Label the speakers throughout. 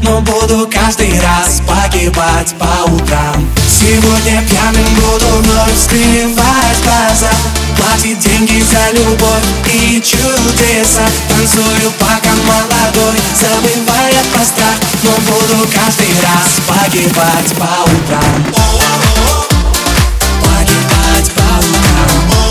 Speaker 1: но буду каждый раз погибать по утрам. Сегодня пьяным буду вновь вскрывать глаза, платить деньги за любовь и чудеса. Танцую пока молодой, забывая про страх, но буду каждый раз погибать по утрам. Погибать по утрам.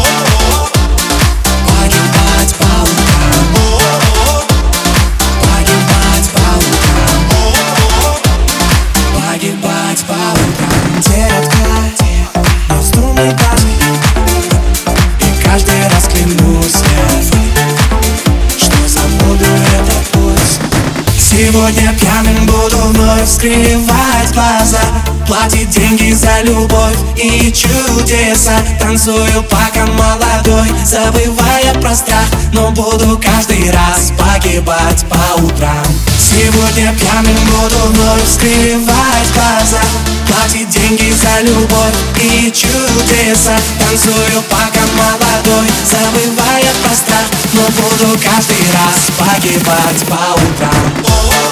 Speaker 1: Погибать по утрам. Погибать по утрам. Погибать по утрам. Детка, не вздумай даже, и каждый раз клянусь я, что забуду этот путь. Сегодня пьяным буду вновь вскрывать глаза, платить деньги за любовь и чудеса. Танцую пока молодой, забывая про страх, но буду каждый раз погибать по утрам. Сегодня пьяным буду вновь вскрывать глаза, платить деньги за любовь и чудеса. Танцую пока молодой, забывая про страх, но буду каждый раз погибать по утрам.